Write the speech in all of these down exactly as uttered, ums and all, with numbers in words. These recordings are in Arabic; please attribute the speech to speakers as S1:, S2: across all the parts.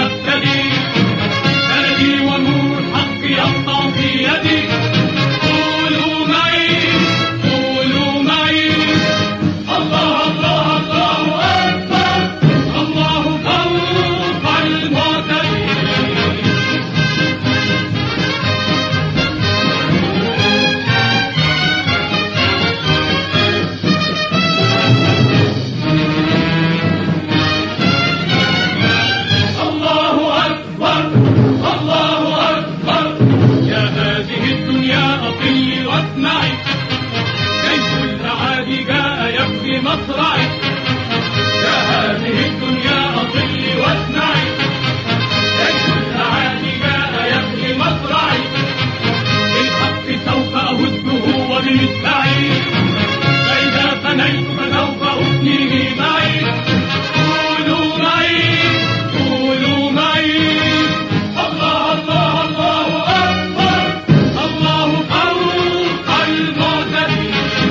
S1: يقتدي، بلدي ونور الحق يسطع في يدي. قولوا معي قولوا معي الله الله الله أكبر، الله فوق المعتدي. واسمعي كيف الأعادي جاء يبكي مصرعي. يا هذه الدنيا أطلي واسمعي كيف الأعادي جاء يبكي مصرعي. بالحق سوف أهده وبمتعي، فإذا فنيت فسوف أفنيه معي. قولوا معي قولوا معي الله الله الله أكبر، الله فوق المعتدي.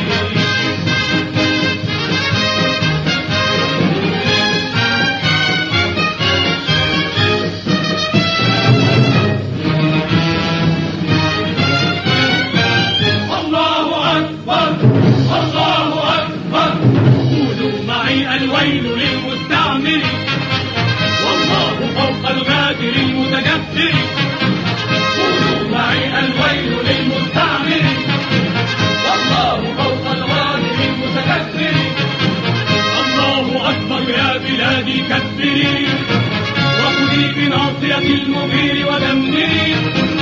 S1: الله أكبر الله أكبر. قولوا معي الويل للمستعمر، والله فوق الغادر المتجبر. قولوا معي الويل للمستعمر، والله فوق الغادر المتجبر. الله أكبر يا بلادي كبري، وخذي بناصية المغير ودمري.